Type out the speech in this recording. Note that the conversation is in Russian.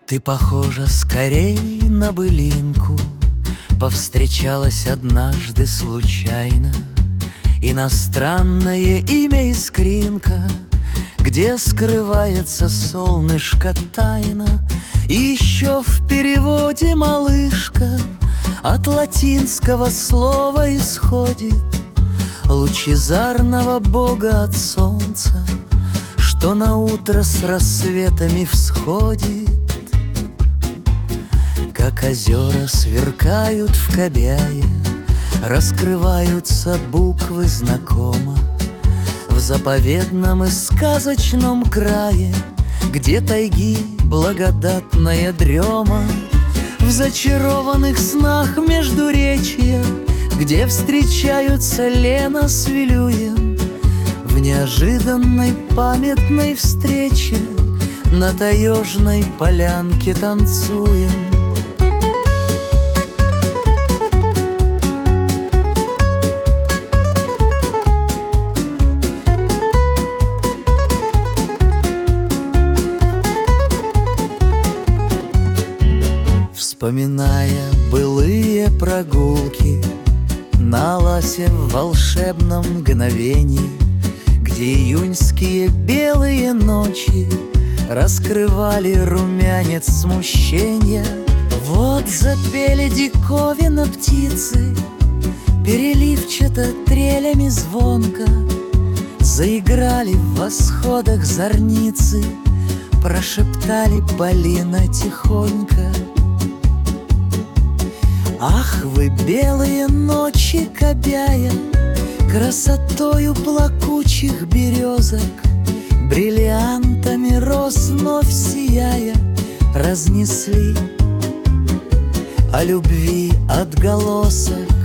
Ты похожа скорей на былинку, повстречалась однажды случайно. Иностранное имя Искринка, где скрывается солнышко тайна. И еще в переводе малышка от латинского слова исходит, лучезарного бога от солнца, что на утро с рассветами всходит. Как озера сверкают в Кобяе, раскрываются буквы знакомо в заповедном и сказочном крае, где тайги благодатная дрема, в зачарованных снах междуречья, где встречаются Лена с Вилюем, в неожиданной памятной встрече на таежной полянке танцуем. Вспоминая былые прогулки на ласе в волшебном мгновении, где июньские белые ночи раскрывали румянец смущения. Вот запели диковинно птицы, переливчато трелями звонко, заиграли в восходах зорницы, прошептали Полина тихонько. Ах, вы белые ночи Кобяя, красотою плакучих березок, бриллиантами роз вновь сияя, разнесли о любви отголосок.